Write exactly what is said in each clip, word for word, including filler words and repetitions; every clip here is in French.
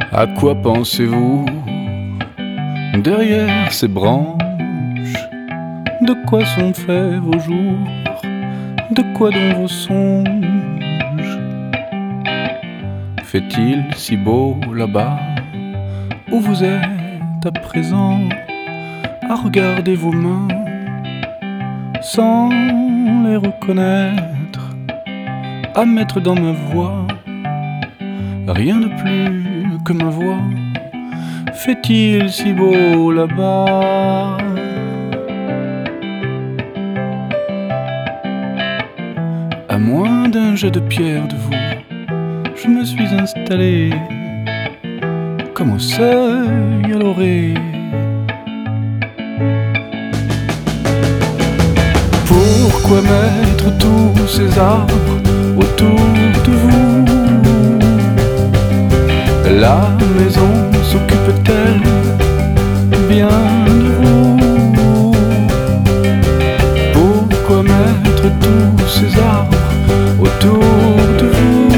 À quoi pensez-vous derrière ces branches? De quoi sont faits vos jours? De quoi donc vos songes? Fait-il si beau là-bas où vous êtes à présent, à regarder vos mains sans les reconnaître, à mettre dans ma voix rien de plus que ma voix? Fait-il si beau là-bas? À moins d'un jet de pierre de vous, je me suis installé comme au seuil à l'orée. Pourquoi mettre tous ces arbres autour de vous? La maison s'occupe-t-elle bien de vous? Pourquoi mettre tous ces arbres autour de vous?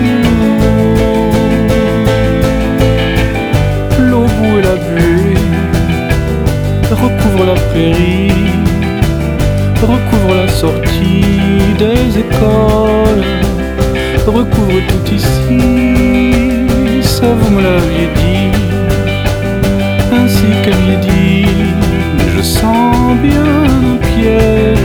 L'eau boue et la buée recouvrent la prairie, recouvre la sortie des écoles, recouvre tout ici. Ça vous me l'aviez dit, ainsi qu'aviez dit. Je sens bien un piège